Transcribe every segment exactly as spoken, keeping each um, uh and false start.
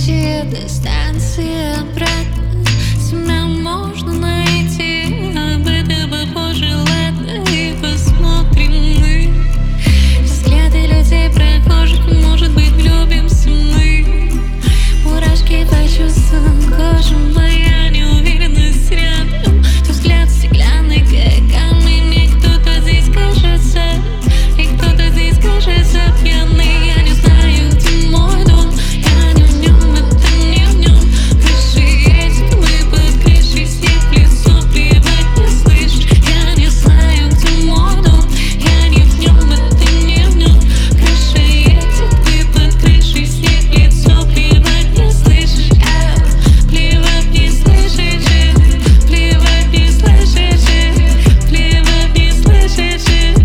пути до станции обратно. Себя можно найти, об этом попозже, ладно. И посмотрим мы взгляды людей прохожих, может быть, влюбимся мы. Мурашки по чувствам кожи, моя неуверенность рядом. То взгляд стеклянный, как камень, мне кто-то здесь кажется, и кто-то здесь кажется пьяный. Я не знаю, где мой дом, я не в нем, это не в нем. Крыши едет, мы под крышей, снег в лицо, плевать не слышишь. Я не знаю, где мой дом, я не в нем, это не в нем. Крыша едет, мы под крышей, снег в лицо, плевать не слышишь. Плевать не слышишь, плевать не слышишь, плевать не слышишь,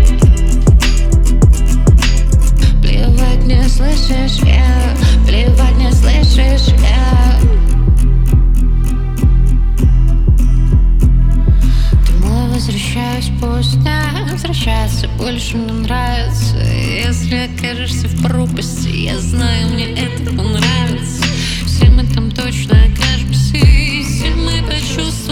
плевать не слышишь, я, плевать не слышишь, я. Домой возвращаюсь поздно, возвращаться больше мне нравится. Если окажешься в пропасти, я знаю, мне это понравится. Все мы там точно окажемся, и все мы почувствуем.